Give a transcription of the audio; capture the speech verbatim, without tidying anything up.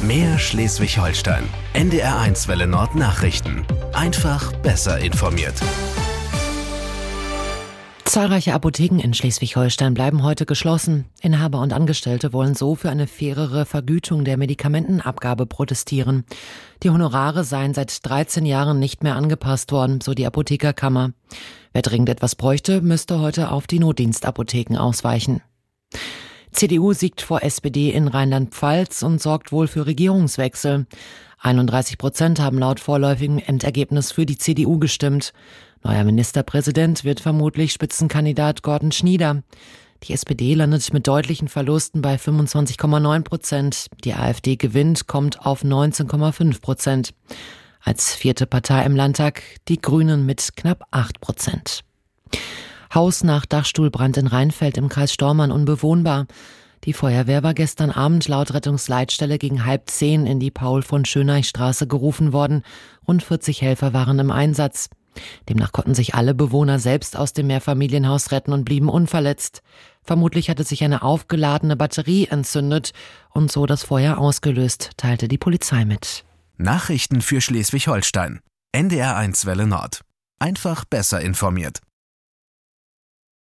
Mehr Schleswig-Holstein. N D R eins Welle Nord Nachrichten. Einfach besser informiert. Zahlreiche Apotheken in Schleswig-Holstein bleiben heute geschlossen. Inhaber und Angestellte wollen so für eine fairere Vergütung der Medikamentenabgabe protestieren. Die Honorare seien seit dreizehn Jahren nicht mehr angepasst worden, so die Apothekerkammer. Wer dringend etwas bräuchte, müsste heute auf die Notdienstapotheken ausweichen. C D U siegt vor S P D in Rheinland-Pfalz und sorgt wohl für Regierungswechsel. einunddreißig Prozent haben laut vorläufigem Endergebnis für die C D U gestimmt. Neuer Ministerpräsident wird vermutlich Spitzenkandidat Gordon Schnieder. Die S P D landet mit deutlichen Verlusten bei fünfundzwanzig Komma neun Prozent. Die AfD gewinnt, kommt auf neunzehn Komma fünf Prozent. Als vierte Partei im Landtag die Grünen mit knapp acht Prozent. Haus nach Dachstuhlbrand in Rheinfeld im Kreis Stormarn unbewohnbar. Die Feuerwehr war gestern Abend laut Rettungsleitstelle gegen halb zehn in die Paul-von-Schöneich-Straße gerufen worden. Rund vierzig Helfer waren im Einsatz. Demnach konnten sich alle Bewohner selbst aus dem Mehrfamilienhaus retten und blieben unverletzt. Vermutlich hatte sich eine aufgeladene Batterie entzündet und so das Feuer ausgelöst, teilte die Polizei mit. Nachrichten für Schleswig-Holstein. N D R eins Welle Nord. Einfach besser informiert.